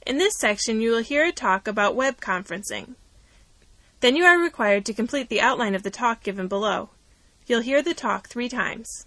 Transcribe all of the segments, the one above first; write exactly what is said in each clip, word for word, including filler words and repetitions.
In this section, you will hear a talk about web conferencing. Then you are required to complete the outline of the talk given below. You'll hear the talk three times.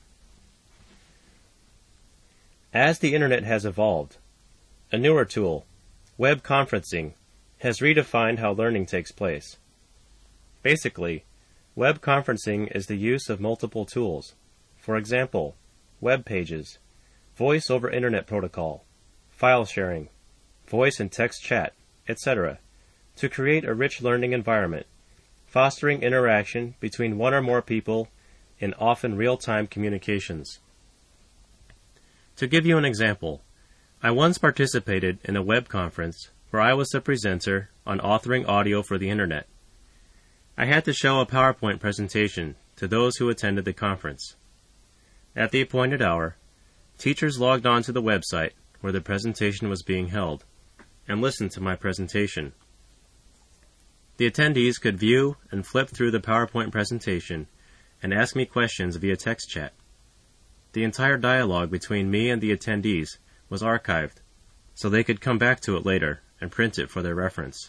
As the Internet has evolved, a newer tool, web conferencing, has redefined how learning takes place. Basically, web conferencing is the use of multiple tools. For example, web pages, voice over Internet protocol, file sharing, voice and text chat, et cetera, to create a rich learning environment, fostering interaction between one or more people in often real-time communications. To give you an example, I once participated in a web conference where I was the presenter on authoring audio for the Internet. I had to show a PowerPoint presentation to those who attended the conference. At the appointed hour, teachers logged on to the website where the presentation was being held and listened to my presentation. The attendees could view and flip through the PowerPoint presentation and ask me questions via text chat. The entire dialogue between me and the attendees was archived, so they could come back to it later and print it for their reference.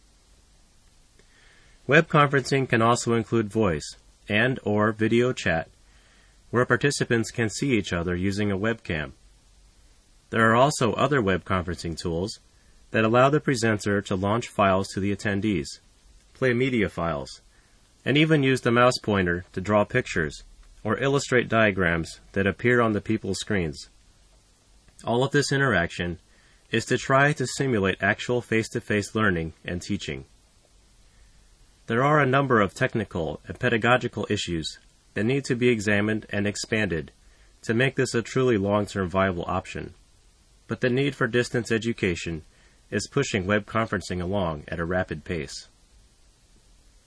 Web conferencing can also include voice and or video chat, where participants can see each other using a webcam. There are also other web conferencing tools that allow the presenter to launch files to the attendees, play media files, and even use the mouse pointer to draw pictures or illustrate diagrams that appear on the people's screens. All of this interaction is to try to simulate actual face-to-face learning and teaching. There are a number of technical and pedagogical issues that need to be examined and expanded to make this a truly long-term viable option, but the need for distance education is pushing web conferencing along at a rapid pace.